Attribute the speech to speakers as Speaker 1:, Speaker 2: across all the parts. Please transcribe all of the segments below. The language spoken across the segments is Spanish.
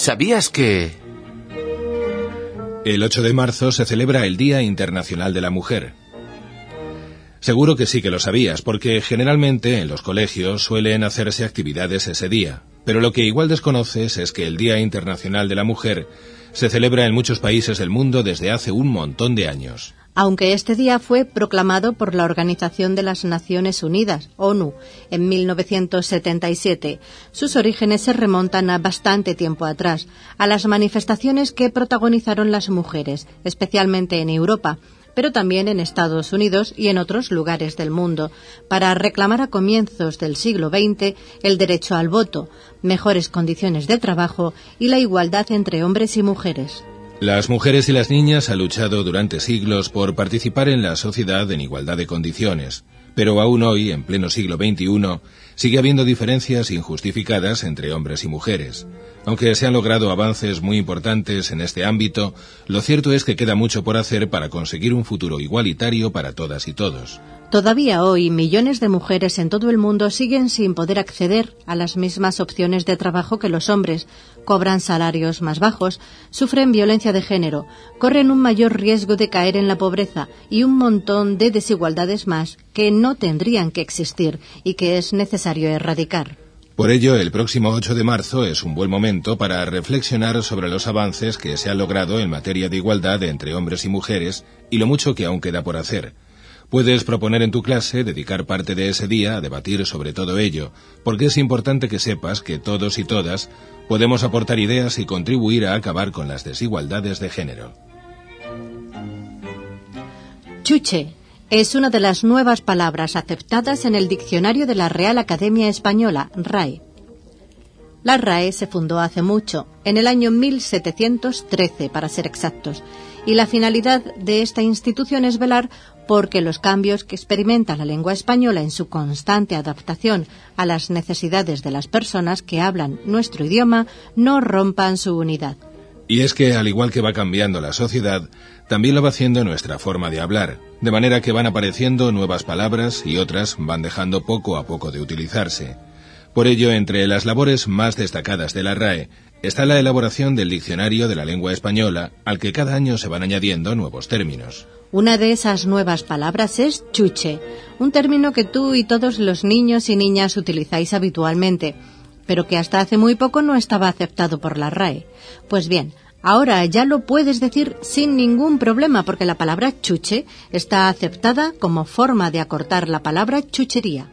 Speaker 1: ¿Sabías que...?
Speaker 2: El 8 de marzo se celebra el Día Internacional de la Mujer. Seguro que sí que lo sabías, porque generalmente en los colegios suelen hacerse actividades ese día. Pero lo que igual desconoces es que el Día Internacional de la Mujer se celebra en muchos países del mundo desde hace un montón de años.
Speaker 3: Aunque este día fue proclamado por la Organización de las Naciones Unidas, ONU, en 1977, sus orígenes se remontan a bastante tiempo atrás, a las manifestaciones que protagonizaron las mujeres, especialmente en Europa, pero también en Estados Unidos y en otros lugares del mundo, para reclamar a comienzos del siglo XX el derecho al voto, mejores condiciones de trabajo y la igualdad entre hombres y mujeres.
Speaker 2: Las mujeres y las niñas han luchado durante siglos por participar en la sociedad en igualdad de condiciones, pero aún hoy, en pleno siglo XXI, sigue habiendo diferencias injustificadas entre hombres y mujeres. Aunque se han logrado avances muy importantes en este ámbito, lo cierto es que queda mucho por hacer para conseguir un futuro igualitario para todas y todos.
Speaker 3: Todavía hoy, millones de mujeres en todo el mundo siguen sin poder acceder a las mismas opciones de trabajo que los hombres, cobran salarios más bajos, sufren violencia de género, corren un mayor riesgo de caer en la pobreza y un montón de desigualdades más que no tendrían que existir y que es necesario erradicar.
Speaker 2: Por ello, el próximo 8 de marzo es un buen momento para reflexionar sobre los avances que se han logrado en materia de igualdad entre hombres y mujeres y lo mucho que aún queda por hacer. Puedes proponer en tu clase dedicar parte de ese día a debatir sobre todo ello, porque es importante que sepas que todos y todas podemos aportar ideas y contribuir a acabar con las desigualdades de género.
Speaker 3: Chuche es una de las nuevas palabras aceptadas en el diccionario de la Real Academia Española, RAE. La RAE se fundó hace mucho, en el año 1713 para ser exactos, y la finalidad de esta institución es velar porque los cambios que experimenta la lengua española en su constante adaptación a las necesidades de las personas que hablan nuestro idioma no rompan su unidad.
Speaker 2: Y es que, al igual que va cambiando la sociedad, también lo va haciendo nuestra forma de hablar, de manera que van apareciendo nuevas palabras y otras van dejando poco a poco de utilizarse. Por ello, entre las labores más destacadas de la RAE está la elaboración del diccionario de la lengua española, al que cada año se van añadiendo nuevos términos.
Speaker 3: Una de esas nuevas palabras es chuche, un término que tú y todos los niños y niñas utilizáis habitualmente, pero que hasta hace muy poco no estaba aceptado por la RAE. Pues bien, ahora ya lo puedes decir sin ningún problema, porque la palabra chuche está aceptada como forma de acortar la palabra chuchería.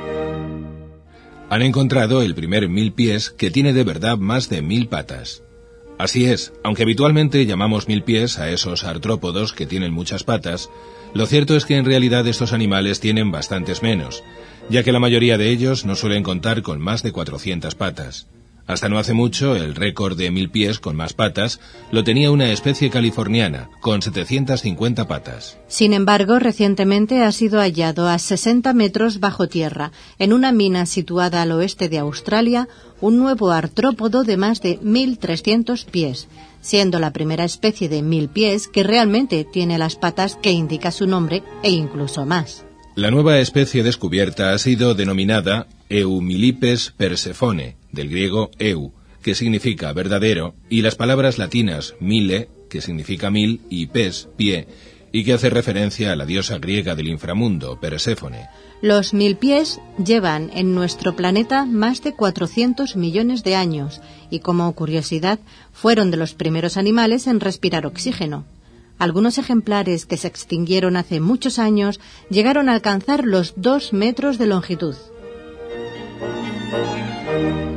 Speaker 2: Han encontrado el primer milpiés que tiene de verdad más de 1000 patas. Así es, aunque habitualmente llamamos milpiés a esos artrópodos que tienen muchas patas, lo cierto es que en realidad estos animales tienen bastantes menos, ya que la mayoría de ellos no suelen contar con más de 400 patas. Hasta no hace mucho, el récord de milpiés con más patas lo tenía una especie californiana, con 750 patas.
Speaker 3: Sin embargo, recientemente ha sido hallado a 60 metros bajo tierra, en una mina situada al oeste de Australia, un nuevo artrópodo de más de 1.300 pies, siendo la primera especie de milpiés que realmente tiene las patas que indica su nombre e incluso más.
Speaker 2: La nueva especie descubierta ha sido denominada Eumillipes persephone, del griego eu, que significa verdadero, y las palabras latinas mille, que significa 1000, y pes, pie, y que hace referencia a la diosa griega del inframundo, Perséfone.
Speaker 3: Los milpiés llevan en nuestro planeta más de 400 millones de años, y como curiosidad, fueron de los primeros animales en respirar oxígeno. Algunos ejemplares que se extinguieron hace muchos años llegaron a alcanzar los 2 metros de longitud.